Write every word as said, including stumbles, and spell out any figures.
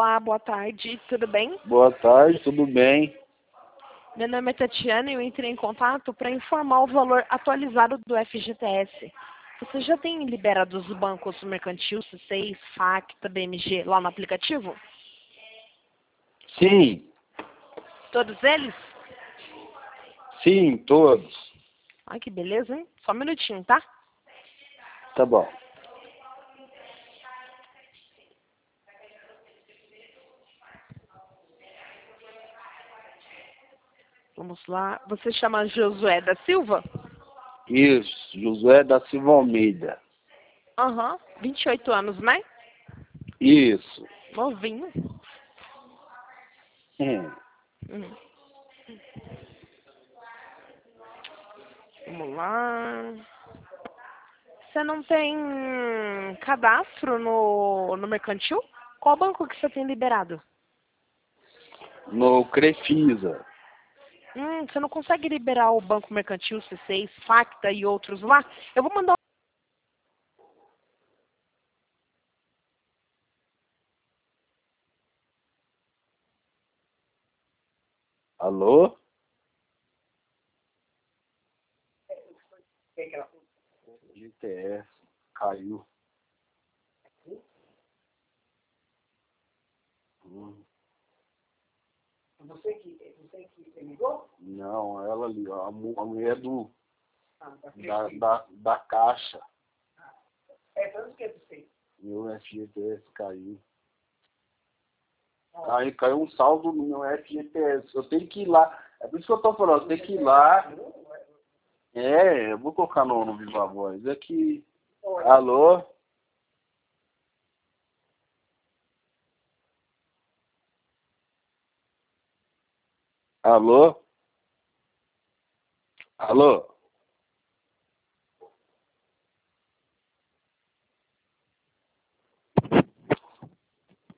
Olá, boa tarde, tudo bem? Boa tarde, tudo bem? Meu nome é Tatiana e eu entrei em contato para informar o valor atualizado do F G T S. Você já tem liberado os bancos Mercantil, C seis, Facta, B M G lá no aplicativo? Sim, Todos eles? sim, todos. Ai, que beleza, hein? Só um minutinho, tá? Tá bom. Vamos lá. Você chama Josué da Silva? Isso, José da Silva Almeida. Aham. vinte e oito anos, né? Isso. Novinho. Hum. Hum. Vamos lá. Você não tem cadastro no, no Mercantil? Qual banco que você tem liberado? No Crefisa. Hum, você não consegue liberar o Banco Mercantil, C seis, Facta e outros lá? Eu vou mandar. Alô? G T S caiu. Hum. Você que, você que ligou? Não, ela ali, ó, a mu- a mulher do, Ah, tá da, perfeito. da, da caixa. É tanto que você. Meu F G T S caiu. Ó, Aí caiu um saldo no meu F G T S. Eu tenho que ir lá. É por isso que eu tô falando, eu tenho que ir lá. É, eu vou colocar no, no Viva Voz. É que. Alô? Alô? Alô?